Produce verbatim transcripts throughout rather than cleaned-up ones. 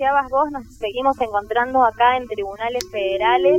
anunciabas vos, nos seguimos encontrando acá en tribunales federales,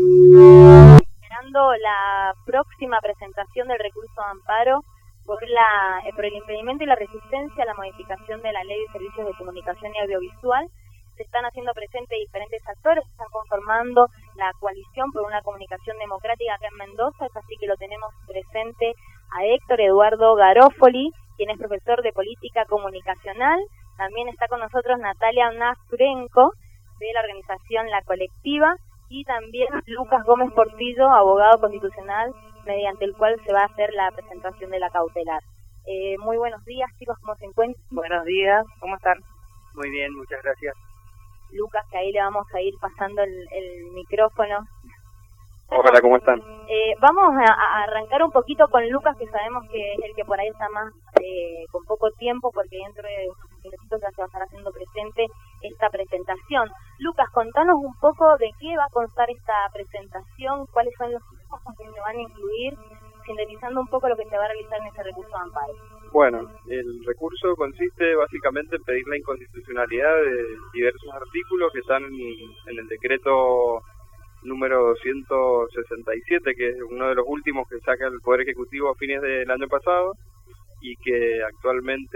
esperando la próxima presentación del recurso de amparo por, la, eh, por el impedimento y la resistencia a la modificación de la Ley de Servicios de Comunicación y Audiovisual. Se están haciendo presentes diferentes actores, se están conformando la coalición por una comunicación democrática acá en Mendoza, es así que lo tenemos presente a Héctor Eduardo Garofoli, quien es profesor de Política Comunicacional. También está con nosotros Natalia Nafrenko, de la organización La Colectiva, y también Lucas Gómez Portillo, abogado constitucional, mediante el cual se va a hacer la presentación de la cautelar. Eh, muy buenos días, chicos, ¿cómo se encuentran? Buenos días, ¿cómo están? Muy bien, muchas gracias. Lucas, que ahí le vamos a ir pasando el, el micrófono. Hola, ¿cómo están? Eh, vamos a, a arrancar un poquito con Lucas, que sabemos que es el que por ahí está más eh, con poco tiempo, porque dentro de unos minutitos ya se va a estar haciendo presente esta presentación. Lucas, contanos un poco de qué va a constar esta presentación, cuáles son los cosas que se van a incluir, sintetizando un poco lo que se va a realizar en ese recurso de amparo. Bueno, el recurso consiste básicamente en pedir la inconstitucionalidad de diversos artículos que están en el decreto número doscientos sesenta y siete, que es uno de los últimos que saca el Poder Ejecutivo a fines del año pasado y que actualmente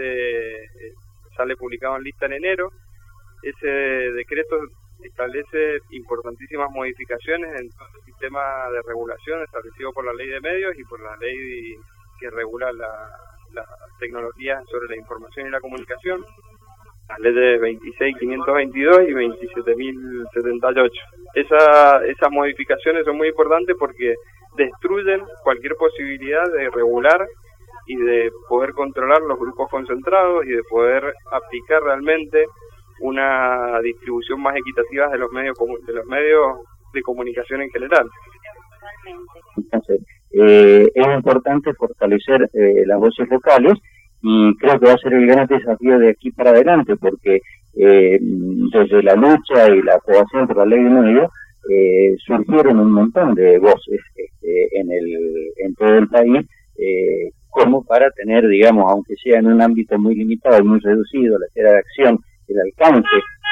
sale publicado en lista en enero. Ese decreto establece importantísimas modificaciones en todo el sistema de regulación establecido por la Ley de Medios y por la ley que regula la, las tecnologías sobre la información y la comunicación, las leyes veintiséis mil quinientos veintidós y veintisiete mil setenta y ocho. Esa, esas modificaciones son muy importantes porque destruyen cualquier posibilidad de regular y de poder controlar los grupos concentrados y de poder aplicar realmente una distribución más equitativa de los medios de los medios de comunicación en general. Entonces, eh, es importante fortalecer eh, las voces locales y creo que va a ser el gran desafío de aquí para adelante, porque eh, desde la lucha y la aprobación por la ley de medios eh, surgieron un montón de voces este, en el en todo el país, eh, como para tener, digamos, aunque sea en un ámbito muy limitado y muy reducido, la esfera de acción, el alcance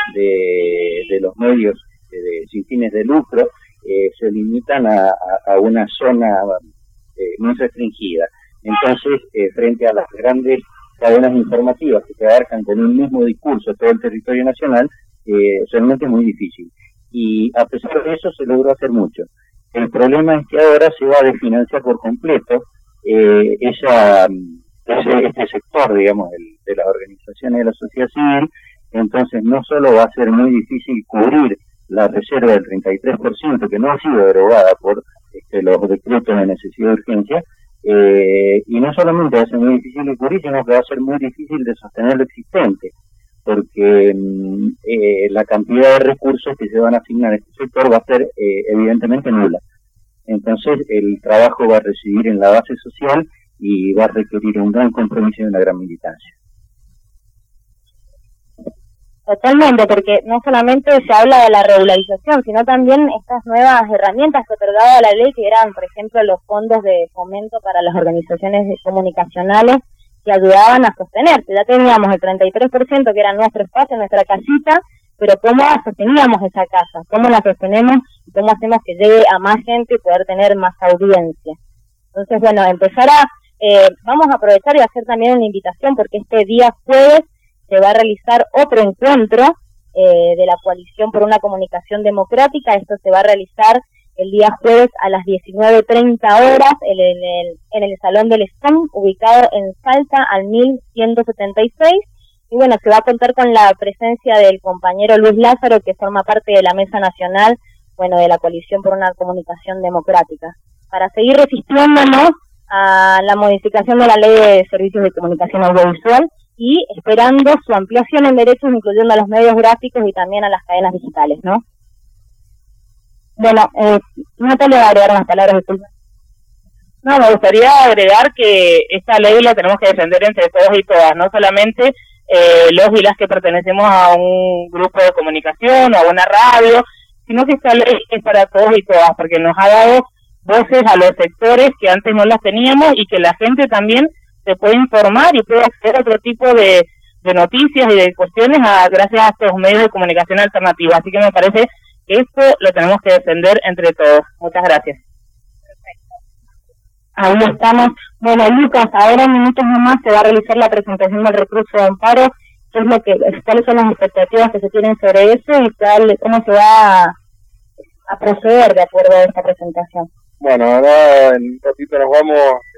de, de los medios de, de, sin fines de lucro, eh, se limitan a, a, a una zona eh, muy restringida. Entonces, eh, frente a las grandes cadenas informativas que se abarcan con un mismo discurso todo el territorio nacional, eh, realmente es muy difícil. Y a pesar de eso se logró hacer mucho. El problema es que ahora se va a desfinanciar por completo eh, esa, ese, este sector, digamos, el, de las organizaciones de la sociedad civil. Entonces no solo va a ser muy difícil cubrir la reserva del treinta y tres por ciento que no ha sido derogada por este, los decretos de necesidad de urgencia, Eh, y no solamente va a ser muy difícil de cubrir, sino que va a ser muy difícil de sostener lo existente, porque eh, la cantidad de recursos que se van a asignar a este sector va a ser eh, evidentemente nula. Entonces el trabajo va a residir en la base social y va a requerir un gran compromiso y una gran militancia. Totalmente, porque no solamente se habla de la regularización, sino también estas nuevas herramientas que otorgaba la ley, que eran, por ejemplo, los fondos de fomento para las organizaciones comunicacionales que ayudaban a sostenerse. Ya teníamos el treinta y tres por ciento que era nuestro espacio, nuestra casita, pero ¿cómo sosteníamos esa casa? ¿Cómo la sostenemos? ¿Y cómo hacemos que llegue a más gente y poder tener más audiencia? Entonces, bueno, empezar a... Eh, vamos a aprovechar y hacer también una invitación, porque este día jueves se va a realizar otro encuentro eh, de la Coalición por una Comunicación Democrática. Esto se va a realizar el día jueves a las diecinueve treinta horas en el, en el, en el Salón del S T O M, ubicado en Salta al mil ciento setenta y seis. Y bueno, se va a contar con la presencia del compañero Luis Lázaro, que forma parte de la Mesa Nacional, bueno, de la Coalición por una Comunicación Democrática, para seguir resistiéndonos a la modificación de la Ley de Servicios de Comunicación Audiovisual y esperando su ampliación en derechos, incluyendo a los medios gráficos y también a las cadenas digitales, ¿no? Bueno, eh, Natalia va a agregar unas palabras, disculpa. No, me gustaría agregar que esta ley la tenemos que defender entre todos y todas, no solamente eh, los y las que pertenecemos a un grupo de comunicación o a una radio, sino que esta ley es para todos y todas, porque nos ha dado voces a los sectores que antes no las teníamos y que la gente también se puede informar y puede hacer otro tipo de, de noticias y de cuestiones a, gracias a estos medios de comunicación alternativos. Así que me parece que esto lo tenemos que defender entre todos. Muchas gracias. Ahí estamos. Bueno, Lucas, ahora en minutos nomás se va a realizar la presentación del recurso de amparo. ¿Qué es lo que, cuáles son las expectativas que se tienen sobre eso y cuál, cómo se va a, a proceder de acuerdo a esta presentación? Bueno, ahora en un ratito nos vamos,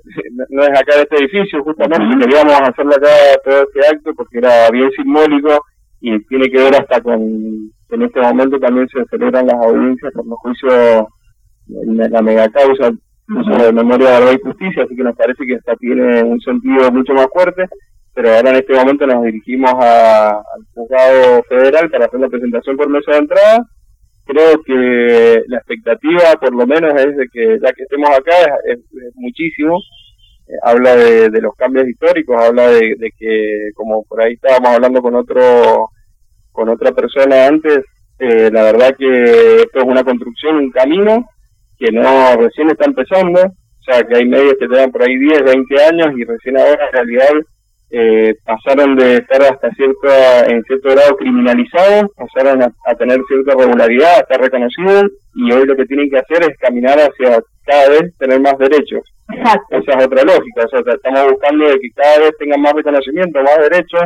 no es acá de este edificio, justamente uh-huh. Queríamos hacerle acá todo este acto porque era bien simbólico y tiene que ver hasta con, en este momento también se celebran las audiencias por los juicios, la, la megacausa uh-huh. de memoria, verdad y justicia, así que nos parece que esta tiene un sentido mucho más fuerte, pero ahora en este momento nos dirigimos a, al juzgado federal para hacer la presentación por mesa de entrada. Creo que la expectativa, por lo menos, es de que ya que estemos acá, es, es, es muchísimo. Eh, habla de, de los cambios históricos, habla de, de que, como por ahí estábamos hablando con otro, con otra persona antes, eh, la verdad que esto es una construcción, un camino que no recién está empezando. O sea, que hay medios que te dan por ahí diez, veinte años y recién ahora en realidad Eh, pasaron de estar hasta cierto, en cierto grado criminalizados, pasaron a, a tener cierta regularidad, a estar reconocidos, y hoy lo que tienen que hacer es caminar hacia cada vez tener más derechos. Exacto. Esa es otra lógica, o sea, estamos buscando de que cada vez tengan más reconocimiento, más derechos,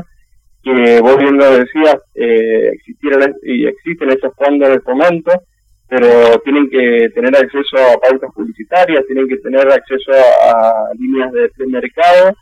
que vos bien lo decías, eh, existieron y existen esos fondos de fomento, pero tienen que tener acceso a pautas publicitarias, tienen que tener acceso a, a líneas de, de mercado,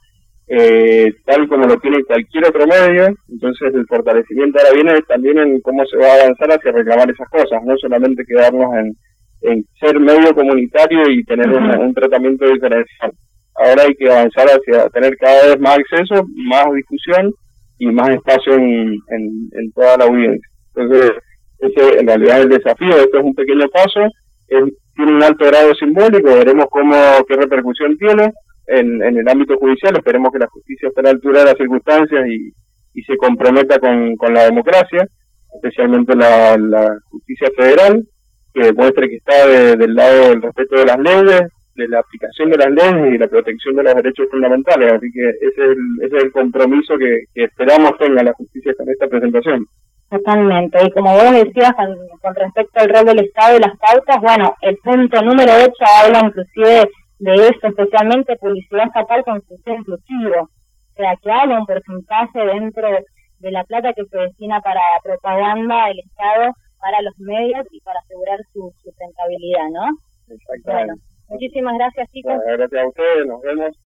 Eh, tal como lo tiene cualquier otro medio. Entonces el fortalecimiento ahora viene también en cómo se va a avanzar hacia reclamar esas cosas, no solamente quedarnos en, en ser medio comunitario y tener uh-huh. un, un tratamiento diferencial. Ahora hay que avanzar hacia tener cada vez más acceso, más discusión y más espacio en, en, en toda la audiencia. Entonces ese en realidad es el desafío. Esto es un pequeño paso, es, tiene un alto grado simbólico, veremos cómo qué repercusión tiene En, en el ámbito judicial. Esperemos que la justicia esté a la altura de las circunstancias y, y se comprometa con, con la democracia, especialmente la, la justicia federal, que demuestre que está de, del lado del respeto de las leyes, de la aplicación de las leyes y la protección de los derechos fundamentales. Así que ese es el, ese es el compromiso que, que esperamos tenga la justicia con esta presentación. Totalmente, y como vos decías con, con respecto al rol del Estado y las pautas, bueno, el punto número ocho habla inclusive de esto, especialmente publicidad estatal con sentido inclusivo, o sea, que haya un porcentaje dentro de la plata que se destina para propaganda del Estado, para los medios y para asegurar su sustentabilidad, ¿no? Exactamente. Bueno, muchísimas gracias, chicos. Bueno, gracias a ustedes, nos vemos.